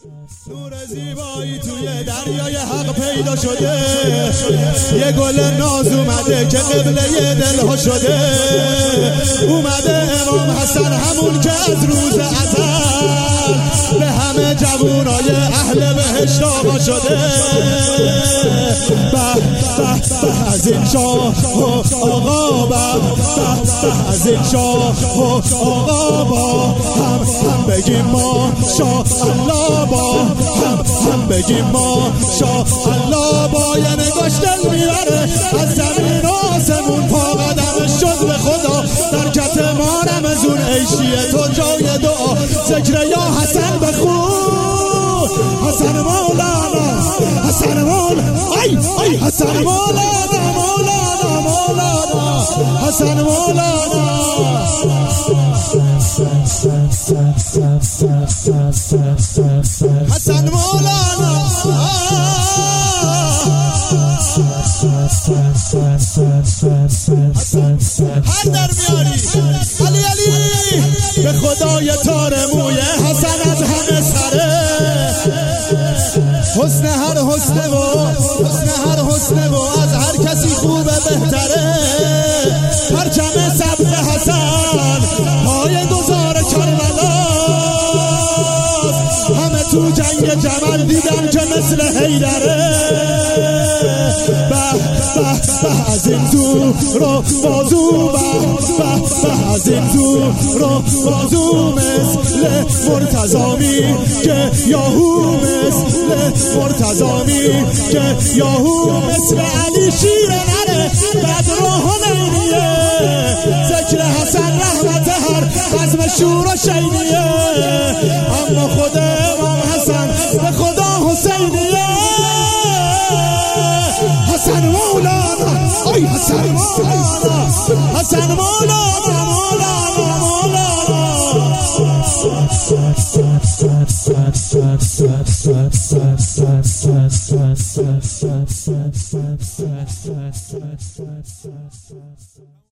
نور زیبایی توی دریای حق پیدا شده، یه گل ناز اومده که قبله دلها شده. اومده امام حسن همون که از روز ازل به همه جوونای اهل بهشت آقا شده. به به به از این شاه آقا، به به از این شاه آقا، با هم بگیم ما شاه الله، با هم بگیم ما شاه الله. با یه نگاش دل میبره از زمین آسمون، پا قدمش شد به خدا در کتمان رمزون. عیشیه تو جای دعا، ذکر یا حسن بخون. حسن مولانا، حسن مولانا، ای حسن مولانا، مولانا مولانا، حسن مولانا. حسن مولانا هر در میاری علی علی. به خدای تار موی حسن از همه سره، حسن هر حسن و حسن هر حسن و از هر کسی خوبه بهتره. پرچم سبز حسن پای گذار کربلا، همه تو جنگ جمل دیدم که مثل حیدره. به به از این زور و بازو، به به از این زور و بازو مثل مرتضامی که یاهو، مثل مرتضامی که یاهو، مثل علی شیر نره بدر و حنینیه. ذکر حسن رحمت هر بزم شور و شینیه. اما خود امام حسن به خدا حسینیه. حسن مولانا، ای حسن مولانا، حسن مولانا، مولانا مولانا.